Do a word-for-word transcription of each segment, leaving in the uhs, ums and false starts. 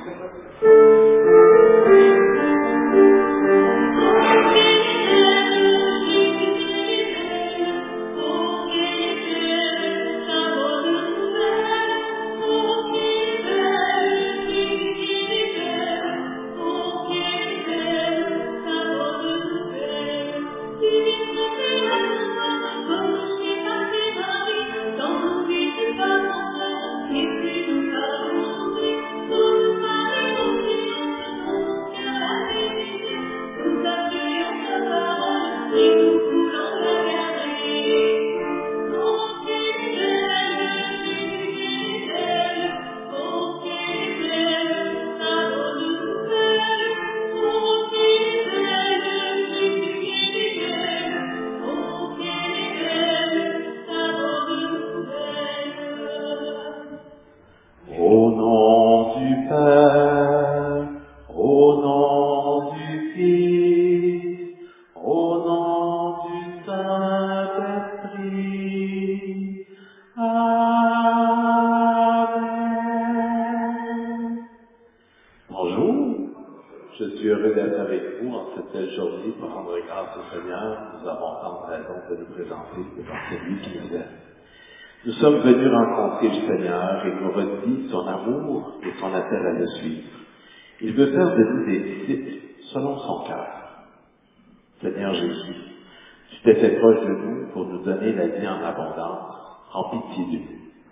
Nous sommes venus rencontrer le Seigneur et nous redit son amour et son appel à le suivre. Il veut faire de nous des disciples selon son cœur. Seigneur Jésus, tu t'es fait proche de nous pour nous donner la vie en abondance. Prends pitié de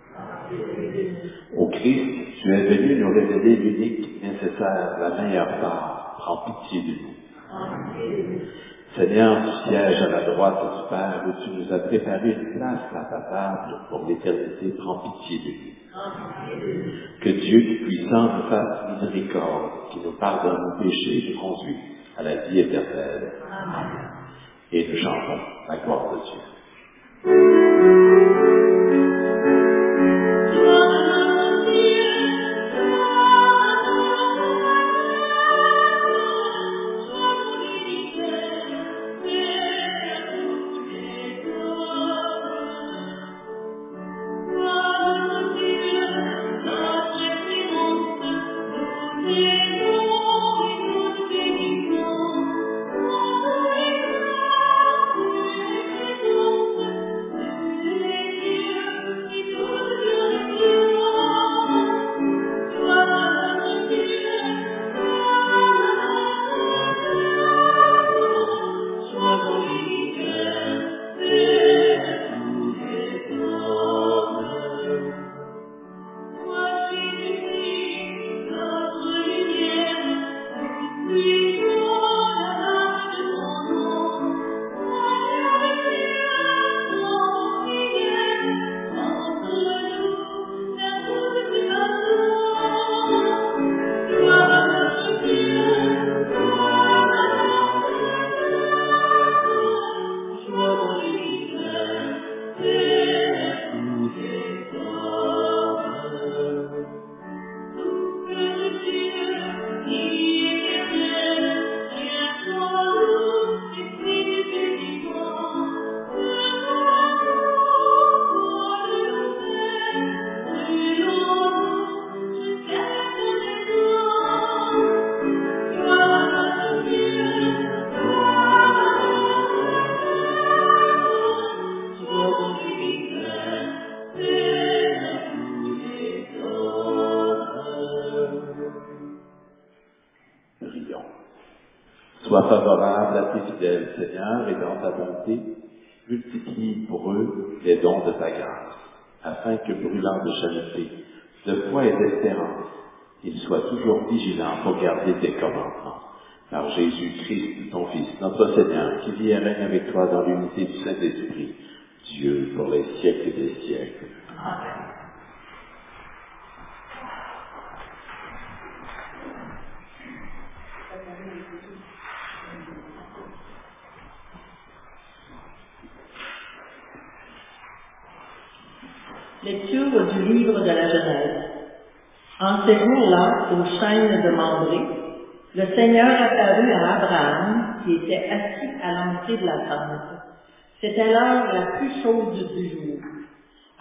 nous. Au Christ, tu es venu nous révéler l'unique, nécessaire, la meilleure part. Prends pitié de nous. Seigneur, tu sièges à la droite du Père où tu nous as préparé une place à ta table pour l'éternité. Prends pitié de nous. Que Dieu Tout-Puissant nous fasse miséricorde, qui nous pardonne nos péchés et nous conduise à la vie éternelle. Amen. Et nous chantons la gloire de Dieu. Sois favorable à tes fidèles, Seigneur, et dans ta bonté, multiplie pour eux les dons de ta grâce, afin que, brûlant de charité, de foi et d'espérance, ils soient toujours vigilants pour garder tes commandements. Par Jésus-Christ, ton Fils, notre Seigneur, qui vit et règne avec toi dans l'unité du Saint-Esprit, Dieu pour les siècles des siècles. Amen. Lecture du livre de la Genèse. En ces jours-là, au chêne de Mamré, le Seigneur apparut à Abraham, qui était assis à l'entrée de la tente. C'était l'heure la plus chaude du jour.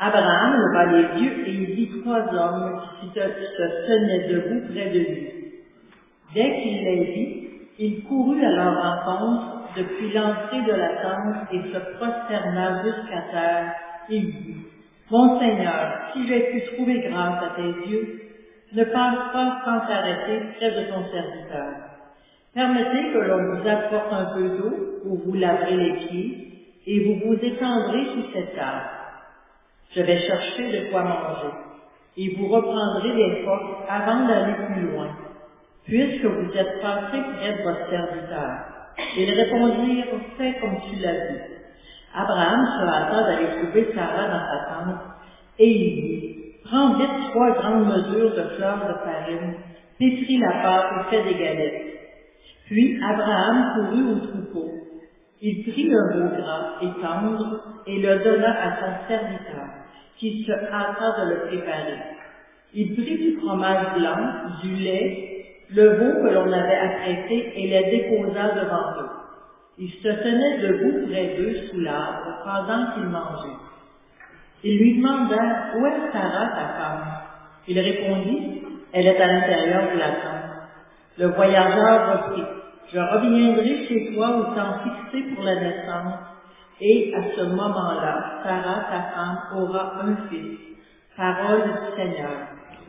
Abraham leva les yeux et il vit trois hommes qui se, se tenaient debout près de lui. Dès qu'il les vit, il courut à leur rencontre depuis l'entrée de la tente et se prosterna jusqu'à terre. Il dit, « Mon Seigneur, si j'ai pu trouver grâce à tes yeux, ne passe pas sans t'arrêter près de ton serviteur. Permettez que l'on vous apporte un peu d'eau où vous laverez les pieds et vous vous étendrez sous cette table. Je vais chercher de quoi manger et vous reprendrez les forces avant d'aller plus loin, puisque vous êtes passé près de votre serviteur. » Ils répondirent, « Fais comme tu l'as dit. » Abraham se hâta d'aller trouver Sarah dans sa tente, et il dit, « Prends vite trois grandes mesures de fleurs de farine, pétris la pâte et fais des galettes. » Puis Abraham courut au troupeau. Il prit un veau gras et tendre et le donna à son serviteur, qui se hâta de le préparer. Il prit du fromage blanc, du lait, le veau que l'on avait apprêté et les déposa devant eux. Il se tenait debout près d'eux sous l'arbre pendant qu'ils mangeaient. Il lui demanda, « Où est Sarah, ta femme? » Il répondit, « Elle est à l'intérieur de la tente. » Le voyageur reprit, « Je reviendrai chez toi au temps fixé pour la naissance, et à ce moment-là, Sarah, ta femme, aura un fils. » Parole du Seigneur.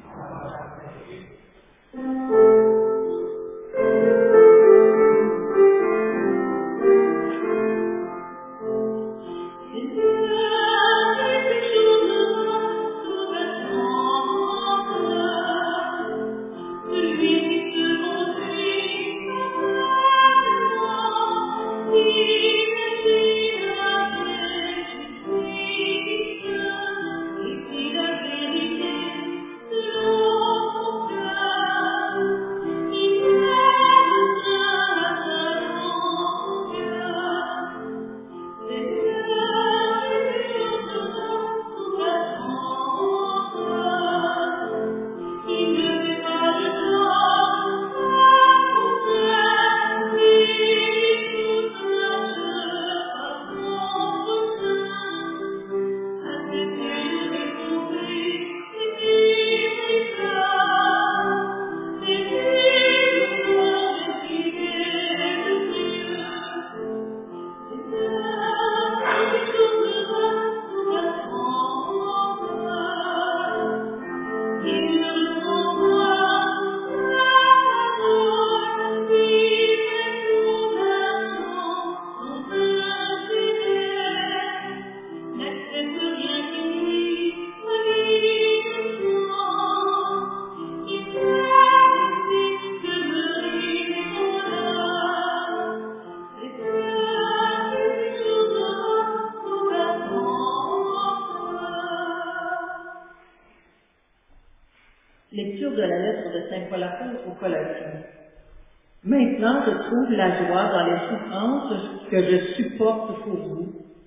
Lecture de la lettre de saint Paul apôtre aux Colossiens. Maintenant, je trouve la joie dans les souffrances que je supporte pour vous,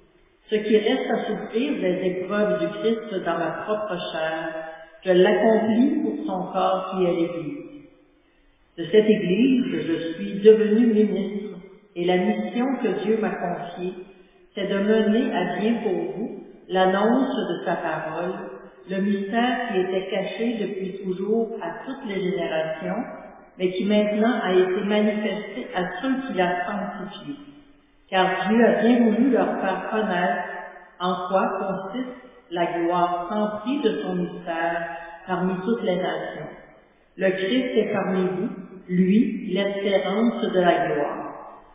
ce qui reste à souffrir des épreuves du Christ dans ma propre chair, je l'accomplis pour son corps qui est l'Église. De cette Église, je suis devenu ministre, et la mission que Dieu m'a confiée, c'est de mener à bien pour vous l'annonce de sa parole, le mystère qui était caché depuis toujours à toutes les générations, mais qui maintenant a été manifesté à ceux qui la sanctifient. Car Dieu a bien voulu leur faire connaître en quoi consiste la gloire sans prix de son mystère parmi toutes les nations. Le Christ est parmi vous, lui, l'espérance de la gloire.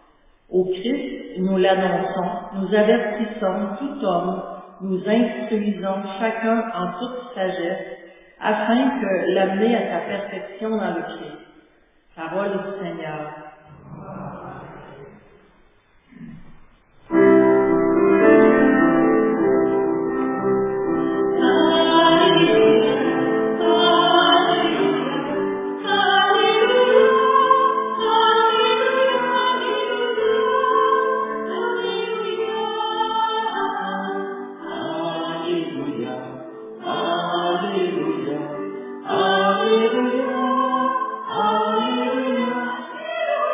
Au Christ, nous l'annonçons, nous avertissons tout homme, nous instruisons chacun en toute sagesse, afin que l'amener à sa perfection dans le Christ. Parole du Seigneur. Alléluia, Alléluia, Alléluia.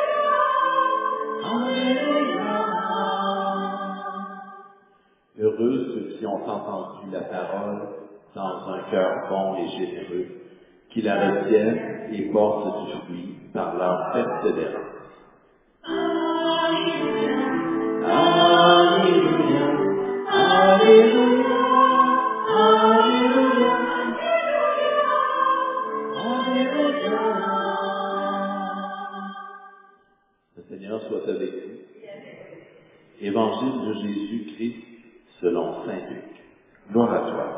entendu la parole dans un cœur bon et généreux, qui la retiennent et portent du fruit par leur persévérance. Alléluia, Alléluia, Alléluia, Alléluia. Le Seigneur soit avec vous. Évangile de Jésus-Christ selon saint Luc. Gloire à toi.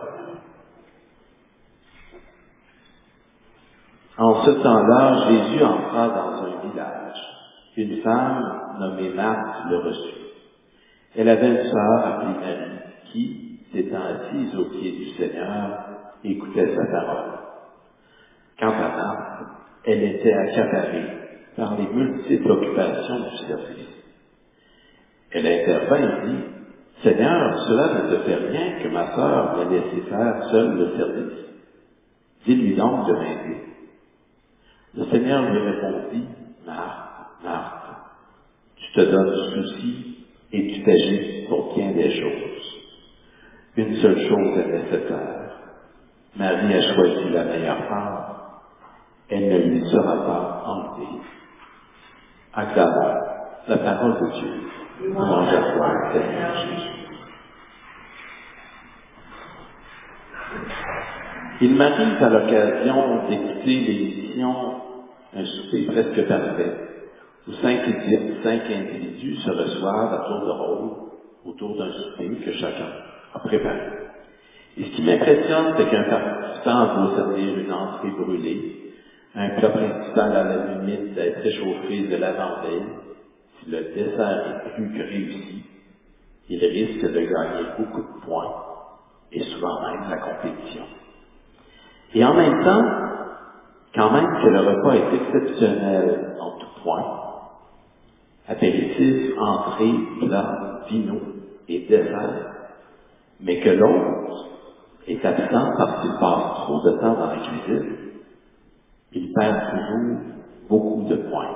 En ce temps-là, Jésus entra dans un village. Une femme nommée Marthe le reçut. Elle avait une sœur appelée Marie qui, s'étant assise aux pieds du Seigneur, écoutait sa parole. Quant à Marthe, elle était accaparée par les multiples occupations du service. Elle intervint et dit, « Seigneur, cela ne te fait rien que ma sœur m'ait laissé faire seule le service. Dis-lui donc de m'aider. » Le Seigneur lui répondit, « Marthe, Marthe, tu te donnes souci et tu t'agites pour bien des choses. Une seule chose est nécessaire. Marie a choisi la meilleure part. Elle ne lui sera pas enlevée. » Acclamons la parole de Dieu. Louange à toi, Seigneur Jésus. Il m'arrive à l'occasion d'écouter l'émission Un souper presque parfait, où cinq, cinq individus se reçoivent à tour de rôle autour d'un souper que chacun a préparé. Et ce qui m'impressionne, c'est qu'un participant va servir une entrée brûlée, un plat principal à la limite d'être réchauffé de l'avant-veille. Si le dessert est plus que réussi, il risque de gagner beaucoup de points, et souvent même la compétition. Et en même temps, quand même que le repas est exceptionnel en tout point, apéritif, entrée, plat, vino et dessert, mais que l'autre est absent parce qu'il passe trop de temps dans la cuisine, il perd toujours beaucoup de points.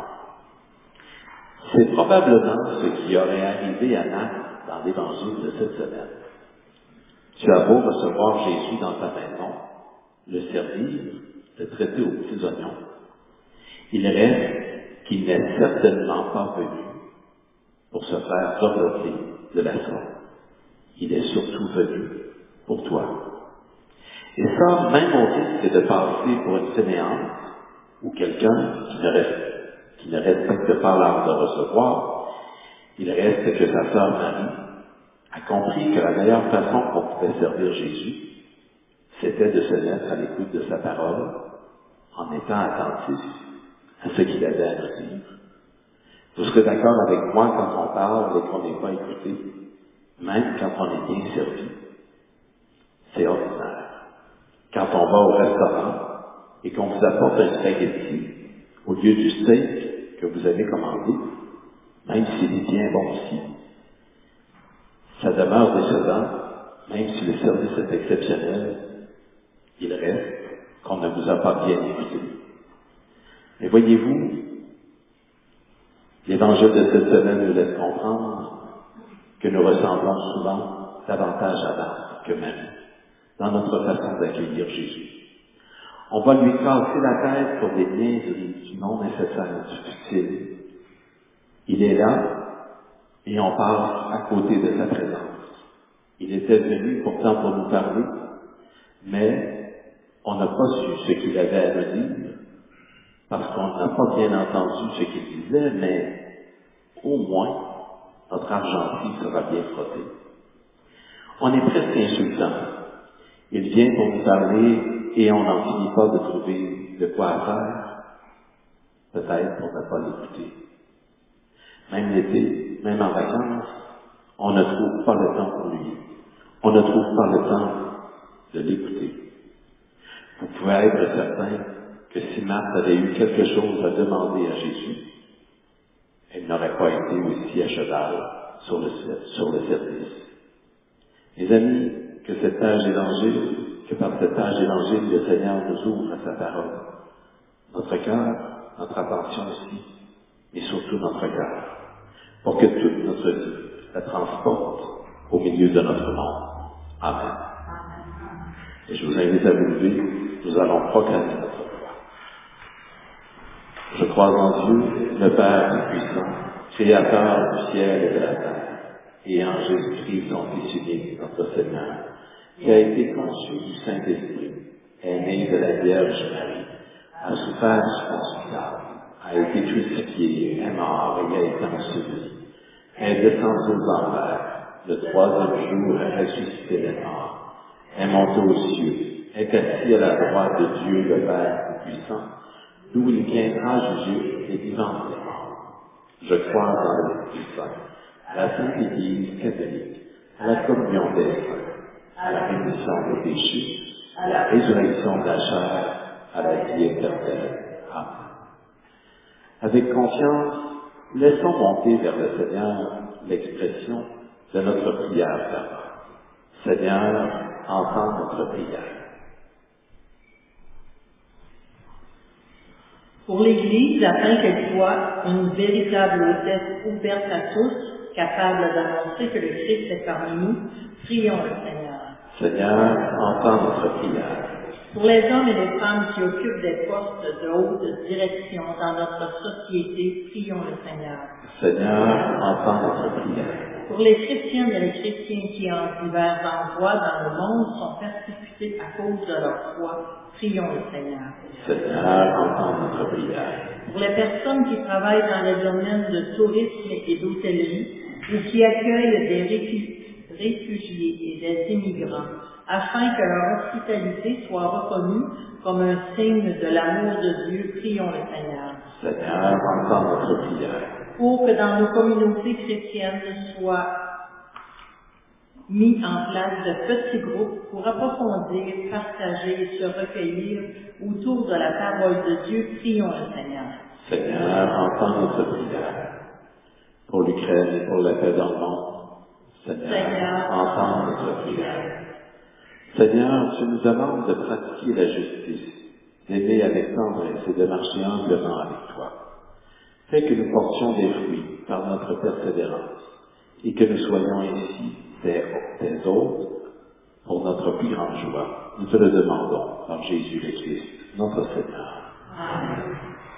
C'est probablement ce qui aurait arrivé à Marthe dans l'évangile de cette semaine. Tu as beau recevoir Jésus dans ta maison, le servir, le traiter aux petits oignons, il reste qu'il n'est certainement pas venu pour se faire dorloter de la sorte. Il est surtout venu pour toi. Et ça, même au risque de passer pour une fainéante ou quelqu'un qui ne, reste, qui ne respecte pas l'art de recevoir, il reste que sa sœur Marie a compris que la meilleure façon qu'on pouvait servir Jésus, c'était de se mettre à l'écoute de sa parole en étant attentif à ce qu'il avait à nous dire. Vous serez d'accord avec moi quand on parle et qu'on n'est pas écouté, même quand on est bien servi. C'est ordinaire. Quand on va au restaurant et qu'on vous apporte un spaghetti au lieu du steak que vous avez commandé, même s'il est bien bon aussi, ça demeure décevant, même si le service est exceptionnel, il reste qu'on ne vous a pas bien écouté. Mais voyez-vous, l'évangile de cette semaine nous laisse comprendre que nous ressemblons souvent davantage à Marthe que Marie dans notre façon d'accueillir Jésus. On va lui casser la tête pour des niaiseries du non nécessaire, du futile. Il est là et on passe à côté de sa présence. Il était venu pourtant pour nous parler, mais on n'a pas su ce qu'il avait à nous dire, parce qu'on n'a pas bien entendu ce qu'il disait, mais au moins, notre argenterie sera bien frottée. On est presque insultant. Il vient pour nous parler et on n'en finit pas de trouver de quoi faire, peut-être pour ne pas l'écouter. Même l'été, même en vacances, on ne trouve pas le temps pour lui. On ne trouve pas le temps de l'écouter. Vous pouvez être certain que si Marthe avait eu quelque chose à demander à Jésus, elle n'aurait pas été aussi à cheval sur le, sur le service. Mes amis, que cet âge évangile, que par cet âge évangile, le Seigneur nous ouvre à sa parole. Notre cœur, notre attention aussi, mais surtout notre cœur, pour que toute notre vie la transporte au milieu de notre monde. Amen. Et je vous invite à vous lever, nous allons proclamer notre foi. Je crois en Dieu, le Père Tout-Puissant, Créateur du ciel et de la terre, et en Jésus-Christ, son Fils unique, notre Seigneur, qui a été conçu du Saint-Esprit, est né de la Vierge Marie, a souffert du Ponce Pilate, a été crucifié, est mort et a été enseveli, est descendu aux enfers, le troisième jour a ressuscité les morts, est monté aux cieux, est assis à la droite de Dieu le Père Tout-Puissant, d'où il viendra juger les vivants et les morts. Je crois dans l'Esprit Saint, la Sainte Église catholique, à la communion des saints, à la rémission des péchés, à la résurrection de la chair, à la vie éternelle. Amen. Avec confiance, laissons monter vers le Seigneur l'expression de notre prière fervente. Seigneur, entends notre prière. Pour l'Église, afin qu'elle soit une véritable hôtesse ouverte à tous, capable d'annoncer que le Christ est parmi nous, prions le Seigneur. Seigneur, entends notre prière. Pour les hommes et les femmes qui occupent des postes de haute direction dans notre société, prions le Seigneur. Seigneur, entends notre prière. Pour les chrétiennes et les chrétiens qui, en divers endroits dans le monde, sont persécutés à cause de leur foi, prions le Seigneur. Seigneur, entends notre prière. Pour les personnes qui travaillent dans les domaines de tourisme et d'hôtellerie, ou qui accueillent des réfu- réfugiés et des immigrants, afin que leur hospitalité soit reconnue comme un signe de l'amour de Dieu, prions le Seigneur. Seigneur, entends notre prière. Pour que dans nos communautés chrétiennes soient mis en place de petits groupes pour approfondir, partager et se recueillir autour de la parole de Dieu, prions le Seigneur. Seigneur, entends notre prière. Pour l'Ukraine et pour la paix dans le monde, Seigneur, Seigneur, entends notre prière. Seigneur, tu nous demandes de pratiquer la justice, d'aimer avec tendresse et de marcher humblement avec toi. Fais que nous portions des fruits par notre persévérance et que nous soyons ici des, des autres pour notre plus grande joie. Nous te le demandons par Jésus le Christ, notre Seigneur. Amen.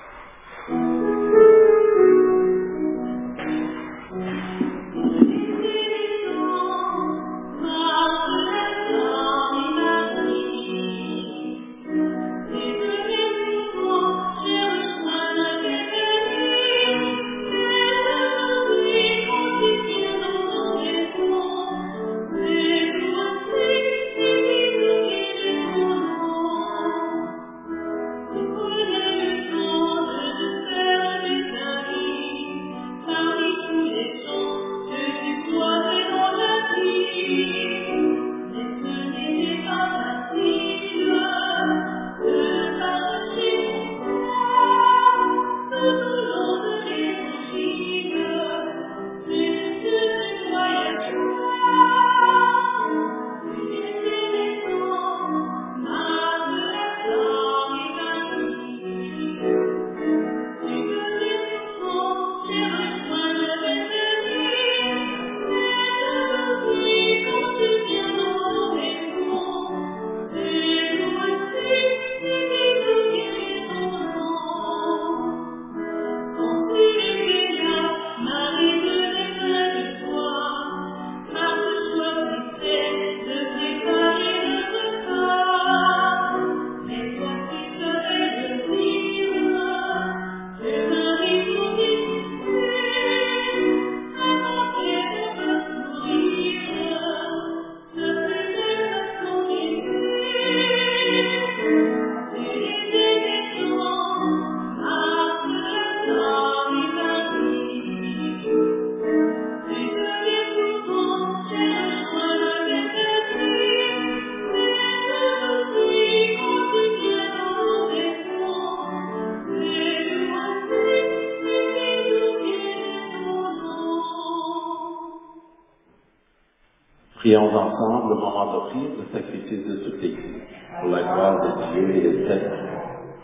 Prions ensemble le moment d'offrir le sacrifice de toute l'Église, pour la gloire de Dieu et le salut du monde.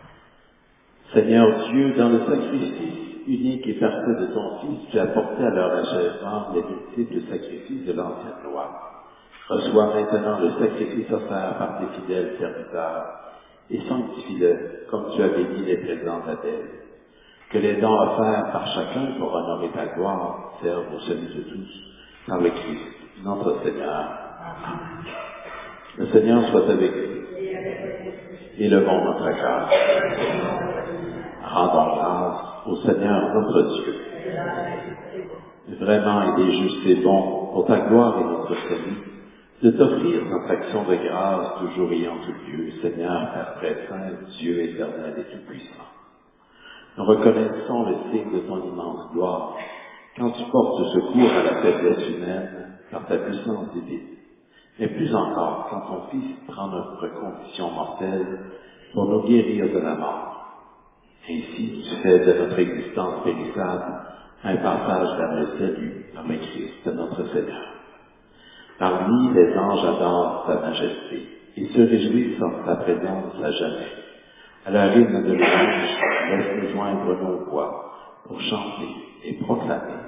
Seigneur Dieu, dans le sacrifice unique et parfait de ton Fils, tu as porté à leur achèvement les multiples sacrifices de l'ancienne loi. Reçois maintenant le sacrifice offert par tes fidèles serviteurs et sanctifie-le comme tu avais mis les présents d'Abel. Que les dons offerts par chacun pour honorer ta gloire servent au salut de tous, par le Christ, notre Seigneur. Amen. Le Seigneur soit avec vous. Élevons notre cœur. Rendons grâce au Seigneur notre Dieu. Vraiment, il est juste et bon, pour ta gloire et notre salut, de t'offrir notre action de grâce toujours et en tout lieu, Seigneur, Père très saint, Dieu éternel et tout-puissant. Nous reconnaissons le signe de ton immense gloire, quand tu portes secours à la faiblesse humaine par ta puissance divine, mais plus encore quand ton Fils prend notre condition mortelle pour nous guérir de la mort. Ainsi, tu fais de notre existence périssable un passage vers le salut par le Christ, notre Seigneur. Par lui, les anges adorent ta majesté et se réjouissent en ta présence à jamais. À la rythme de louange, laisse-nous joindre nos voix pour chanter et proclamer.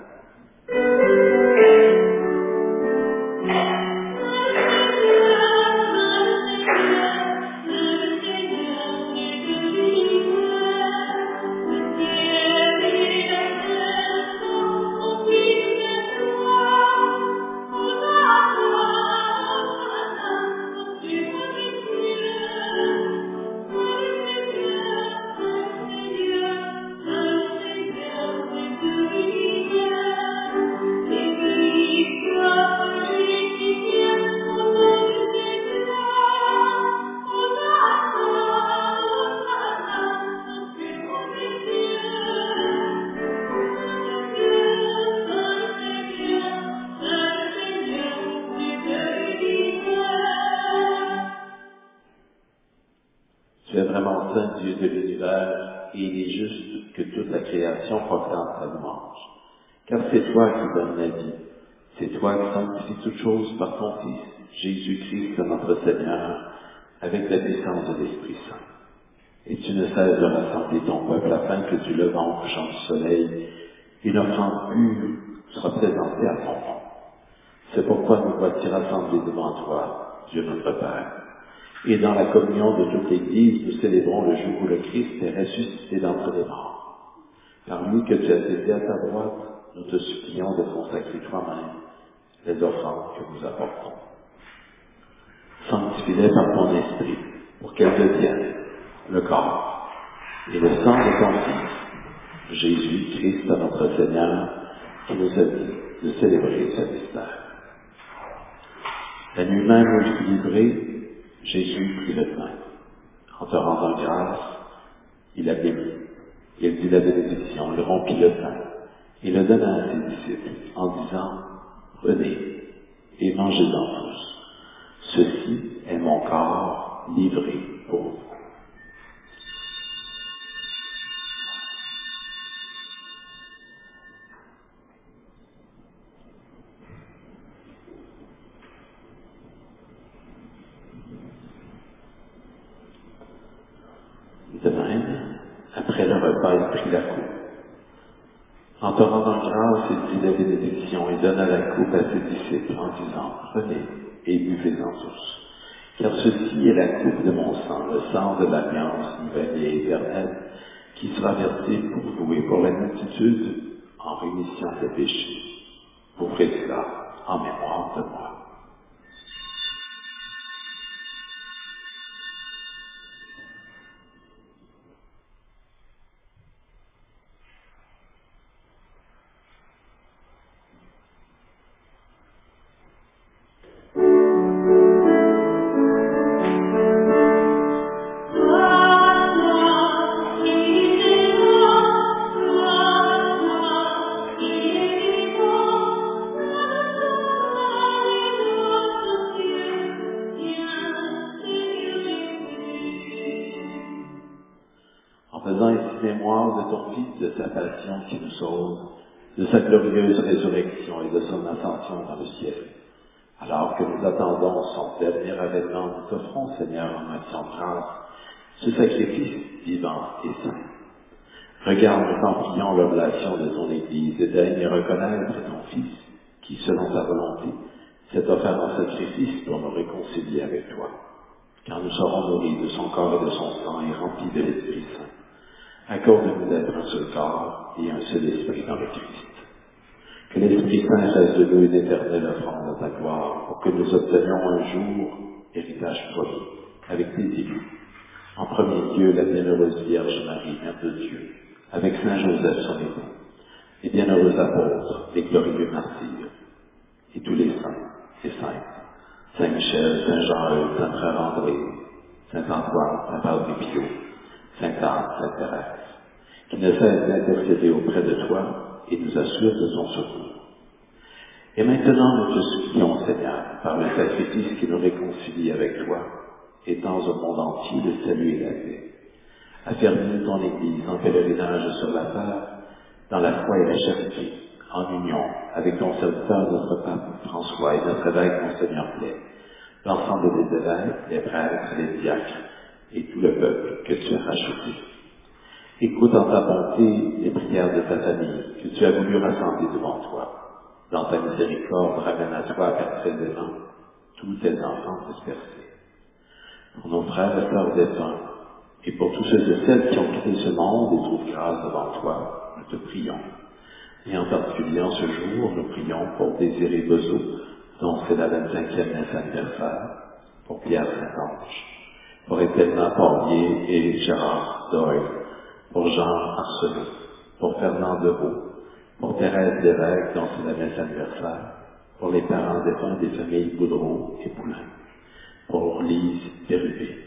Tu es vraiment saint Dieu de l'univers, et il est juste que toute la création proclame ta louange. Car c'est toi qui donnes la vie, c'est toi qui sanctifies toutes choses par ton Fils, Jésus-Christ notre Seigneur, avec la puissance de l'Esprit Saint. Et tu ne cesses de rassembler ton peuple afin que du levant au couchant du soleil, une offrande pure soit présentée à ton nom. C'est pourquoi nous voici rassemblés devant toi, Dieu notre Père. Et dans la communion de toute l'Église, nous célébrons le jour où le Christ est ressuscité d'entre les morts. Par lui que tu as été à ta droite, nous te supplions de consacrer toi-même les offrandes que nous apportons. Sanctifie-les par ton esprit, pour qu'elles deviennent le corps et le sang de ton Fils, Jésus, Christ, notre Seigneur, qui nous a dit de célébrer ce mystère. La nuit même où il fut livré, Jésus prit le pain. En te rendant grâce, il a béni. Il dit la bénédiction, il rompit le pain et le donna à ses disciples en disant, prenez et mangez-en tous. Ceci est mon corps livré pour vous. De même, après le repas, il prit la coupe. En te rendant grâce, il dit la bénédiction et donna la coupe à ses disciples en disant, prenez et buvez-en tous. Car ceci est la coupe de mon sang, le sang de l'alliance nouvelle et éternelle, qui sera versé pour vous et pour la multitude en rémission des péchés. Vous ferez cela en mémoire de moi. En faisant ainsi mémoire de ton Fils, de sa passion qui nous sauve, de sa glorieuse résurrection et de son ascension dans le ciel. Alors que nous attendons son dernier avènement, nous t'offrons, Seigneur, en action de grâce, ce sacrifice vivant et saint. Regarde, nous t'en prions l'oblation de ton Église et daigne reconnaître ton Fils, qui, selon ta volonté, s'est offert en sacrifice pour nous réconcilier avec toi. Car nous serons nourris de son corps et de son sang et remplis de l'Esprit Saint. Accorde-nous d'être un seul corps et un seul esprit dans le Christ. Que l'Esprit Saint fasse de nous une éternelle offrande à ta gloire, pour que nous obtenions un jour héritage promis avec tes élus. En premier lieu, la bienheureuse Vierge Marie, Mère de Dieu, avec Saint Joseph son époux, les bienheureux apôtres, les glorieux martyrs, et tous les saints et saintes, Saint Michel, Saint Jean-Eudes, Saint Frère André, Saint Antoine, Saint Padre Pio, Saint Anne, Saint Thérèse, qui ne cesse d'intercéder auprès de toi et nous assure de son secours. Et maintenant, nous te supplions, Seigneur, par le sacrifice qui nous réconcilie avec toi, étends au monde entier le salut et la paix. Affermis ton Église en pèlerinage sur la terre, dans la foi et la charité, en union avec ton serviteur, notre pape François, et notre évêque, Monseigneur Blais, l'ensemble des évêques, les prêtres, les diacres, et tout le peuple que tu as racheté. Écoute en ta bonté les prières de ta famille que tu as voulu rassembler devant toi. Dans ta miséricorde, ramène à toi perpétuellement tous tes enfants dispersés. Pour nos frères et sœurs défunts, et pour tous ceux et celles qui ont quitté ce monde et trouvent grâce devant toi, nous te prions. Et en particulier en ce jour, nous prions pour Désiré Bezeau, dont c'est la vingt-cinquième messe anniversaire, pour Pierre Saint-Ange, pour Étienne Paulier et Gérard Doyle, pour Jean Arsenault, pour Fernand Deveau, pour Thérèse Lévesque, dont c'est la messe anniversaire, pour les parents défunts des familles Boudreau et Poulain, pour Lise Bérubé.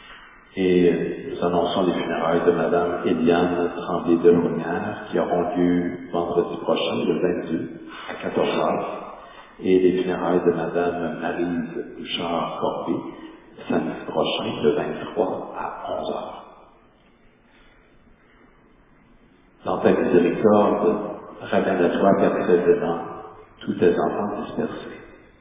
Et nous annonçons les funérailles de Madame Éliane Tremblay de Lormière, qui auront lieu vendredi prochain, le vingt-deux, à quatorze heures, et les funérailles de Madame Maryse Bouchard-Corbet, samedi prochain, le vingt-trois, à onze heures. Dans ta miséricorde, ramène à toi, Père Président, tous tes enfants dispersés.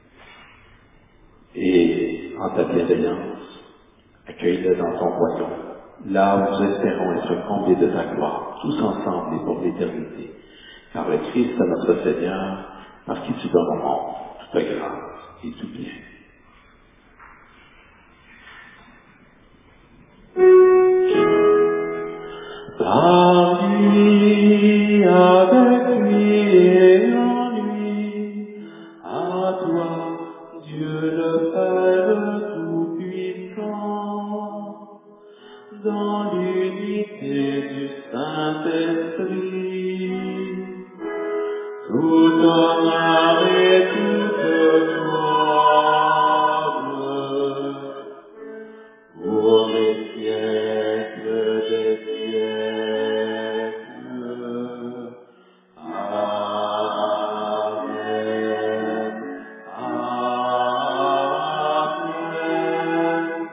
Et en ta bienveillance, accueille-les dans ton royaume, là où nous espérons être comblés de ta gloire, tous ensemble et pour l'éternité. Car le Christ, notre Seigneur, par qui tu donnes au monde toute grâce et tout bien. Par lui, avec lui et en lui, à toi, Dieu le Père Tout-Puissant, dans l'unité du Saint-Esprit, tout honneur et toute gloire, pour les siècles des siècles. Amen. Amen.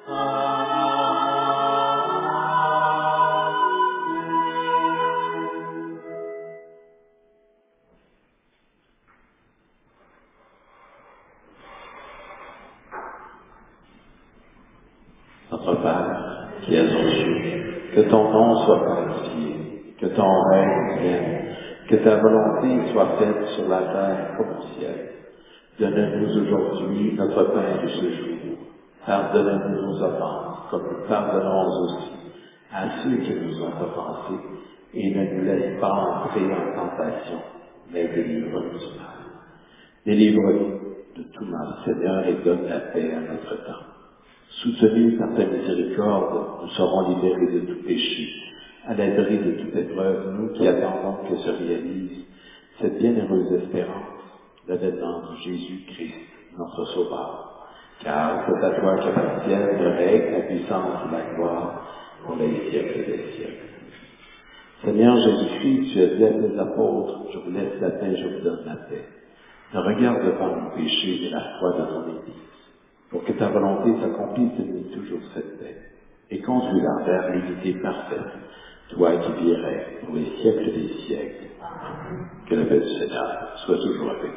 Notre Père, qui es aux cieux, que ton nom soit sanctifié, que ton règne vienne, que ta volonté soit faite sur la terre comme au ciel. Donne-nous aujourd'hui notre pain de ce jour. Pardonne-nous nos offenses, comme nous pardonnons aussi à ceux qui nous ont offensés, et ne nous laisse pas entrer en tentation, mais délivre-nous du mal. Délivre-nous de tout mal, Seigneur, et donne la paix à notre temps. Soutenus par ta miséricorde, nous serons libérés de tout péché, à l'abri de toute épreuve, nous qui attendons que se réalise cette bienheureuse espérance, l'avènement de Jésus-Christ, notre Sauveur. Car c'est à toi qu'appartiennent le règne, la puissance et la gloire pour les siècles des siècles. Seigneur Jésus-Christ, tu as dit à tes apôtres, je vous laisse la paix, je vous donne la paix. Ne regarde pas nos péchés, mais la foi de ton Église. Pour que ta volonté s'accomplisse, donne toujours cette paix, et conduis-la vers l'unité parfaite, toi qui vierais pour les siècles des siècles. Que la paix du Seigneur soit toujours avec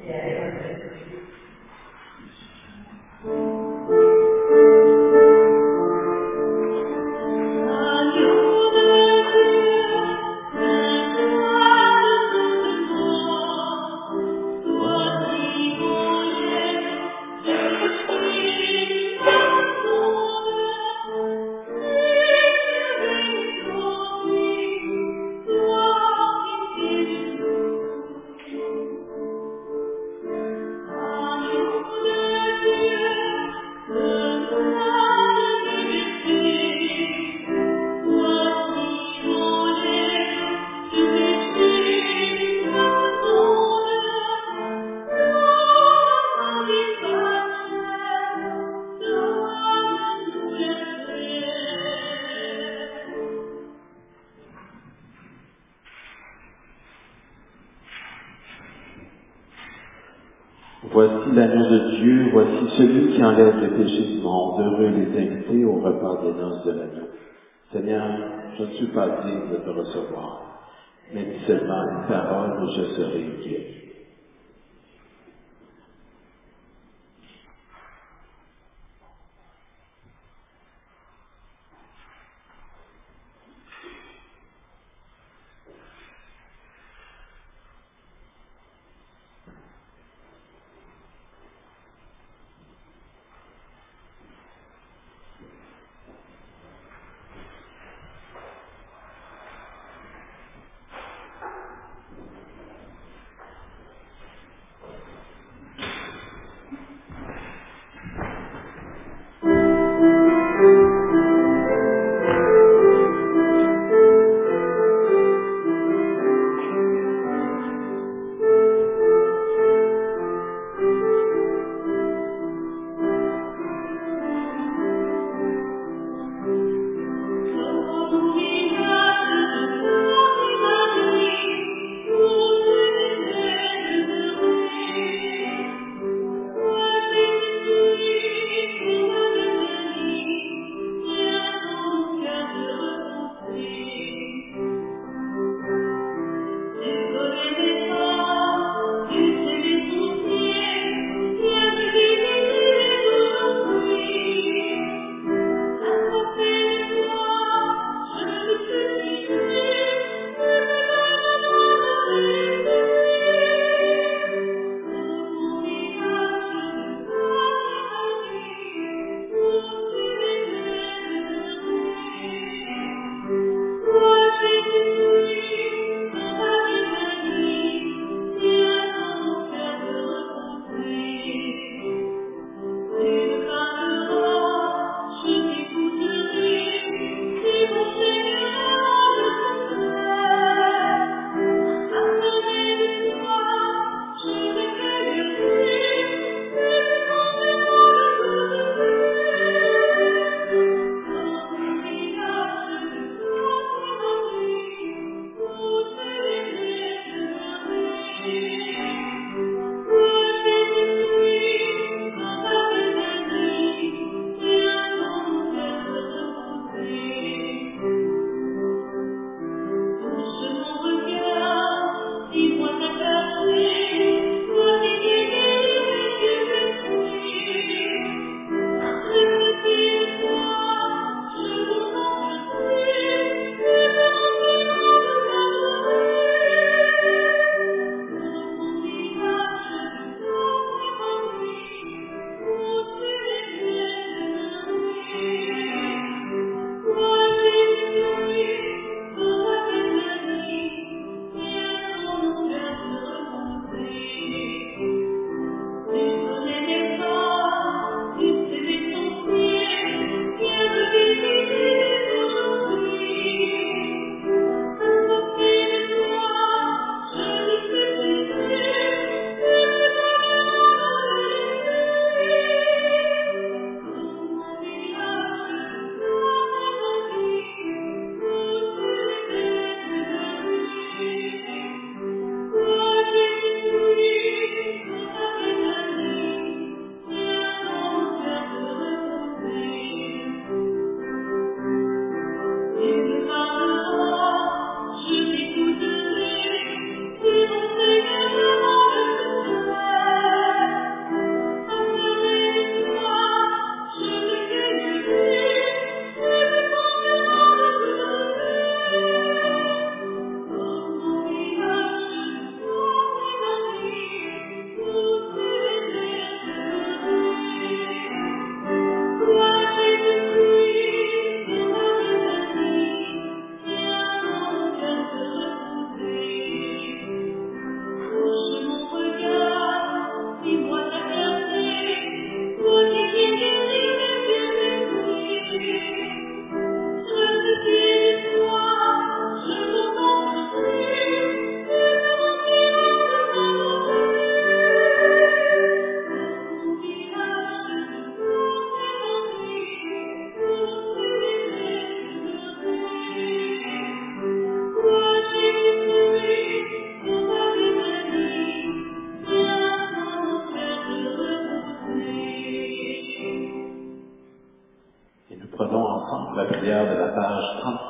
vous. Voici l'agneau de Dieu, voici celui qui enlève les péchés du monde. Heureux les invités au repas des noces de l'agneau. Seigneur, je ne suis pas digne de te recevoir, mais dis seulement une parole et je serai guéri.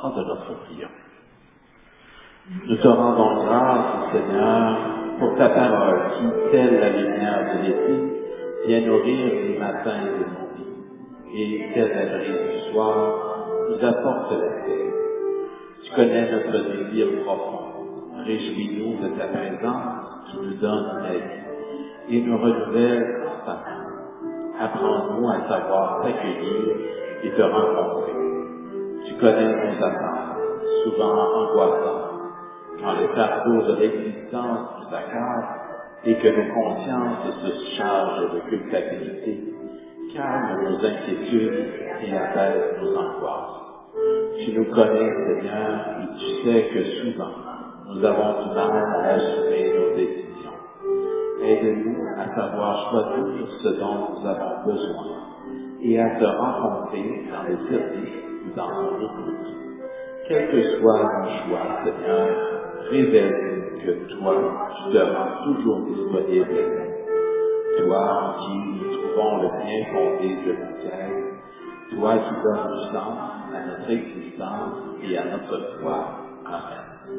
sera de notre prière. Nous te rendons grâce, Seigneur, pour ta parole qui, telle la lumière de l'été, vient nourrir les matins de nos vies. Et, telle la brise du soir, nous apporte la paix. Tu connais notre désir profond. Réjouis-nous de ta présence qui nous donne la vie et nous renouvelle constamment. Apprends-nous à savoir t'accueillir et te rencontrer. Tu connais nos attentes, souvent angoissantes, quand les fardeaux de l'existence nous accordent et que nos consciences se chargent de culpabilité, calme nos inquiétudes et apaise nos angoisses. Tu nous connais, Seigneur, et tu sais que souvent, nous avons du mal à assumer nos décisions. Aide-nous à savoir choisir ce dont nous avons besoin et à te rencontrer dans les services ou dans nos écoute. Quel que soit nos choix, Seigneur, révèle-nous que toi, tu te rends toujours disponible. Toi en qui nous trouvons le bien fondé de nos quêtes, toi qui donnes du sens à notre existence et à notre foi. Amen.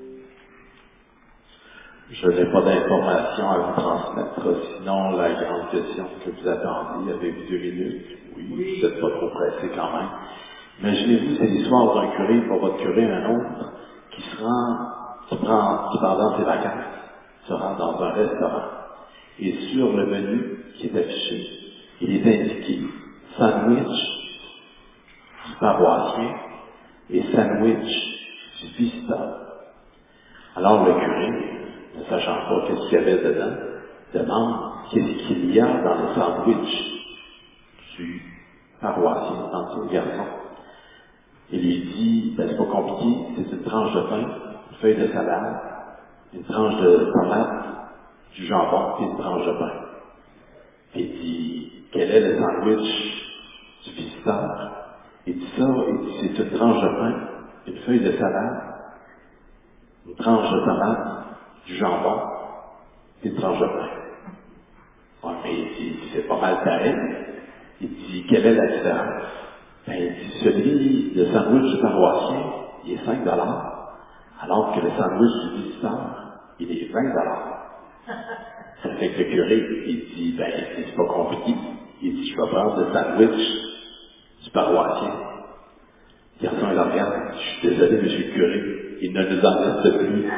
Je n'ai pas d'informations à vous transmettre, sinon la grande question que vous attendiez, avez-vous deux minutes? Oui, vous n'êtes pas trop pressé quand même. Mais je l'ai vu, c'est l'histoire d'un curé, pas votre curé, un autre, qui se rend, qui prend, qui pendant ses vacances, se rend dans un restaurant. Et sur le menu qui est affiché, il est indiqué sandwich du paroissien et sandwich du visiteur. Alors le curé, ne sachant pas qu'est-ce qu'il y avait dedans, demande qu'est-ce qu'il y a dans le sandwich du paroissien, dans le garçon. Il lui dit, ben c'est pas compliqué, c'est une tranche de pain, une feuille de salade, une tranche de tomate, du jambon et une tranche de pain. Et il dit, quel est le sandwich du visiteur? Il dit ça, il dit, c'est une tranche de pain, une feuille de salade, une tranche de tomate, du jambon et une tranche de pain. Ouais, mais il dit, c'est pas mal pareil. Il dit, quelle est la différence? Ben, il dit, celui, le sandwich du paroissien, il est cinq dollars, alors que le sandwich du visiteur, il est vingt dollars. Ça fait que le curé, il dit, ben, c'est pas compliqué. Il dit, je vais prendre le sandwich du paroissien. Le garçon, il regarde, je suis désolé, monsieur le curé, il ne nous en reste plus.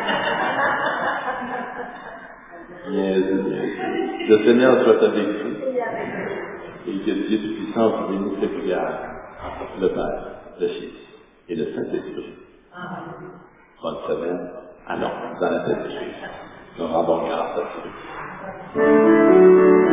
Niaiseux, niaiseux. Le Seigneur soit avec vous, et que Dieu Tout-Puissant vous bénisse les prières, le Père, le Fils et le Saint-Esprit. Bonne semaine. Allons, dans la tête de Jésus. Nous rendons grâce à Dieu.